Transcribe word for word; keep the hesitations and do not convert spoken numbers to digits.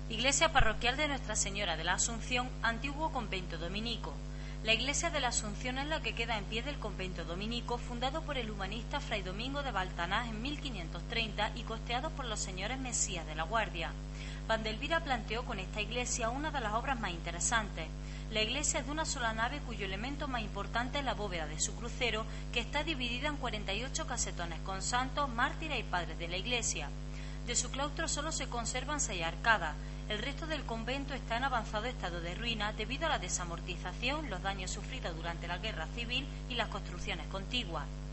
Iglesia parroquial de Nuestra Señora de la Asunción, antiguo convento dominico. La iglesia de la Asunción es la que queda en pie del convento dominico, fundado por el humanista Fray Domingo de Baltanás en mil quinientos treinta y costeado por los señores Mesías de la Guardia. Vandelvira planteó con esta iglesia una de las obras más interesantes. La iglesia es de una sola nave cuyo elemento más importante es la bóveda de su crucero, que está dividida en cuarenta y ocho casetones con santos, mártires y padres de la iglesia. De su claustro solo se conservan seis arcadas. El resto del convento está en avanzado estado de ruina debido a la desamortización, los daños sufridos durante la guerra civil y las construcciones contiguas.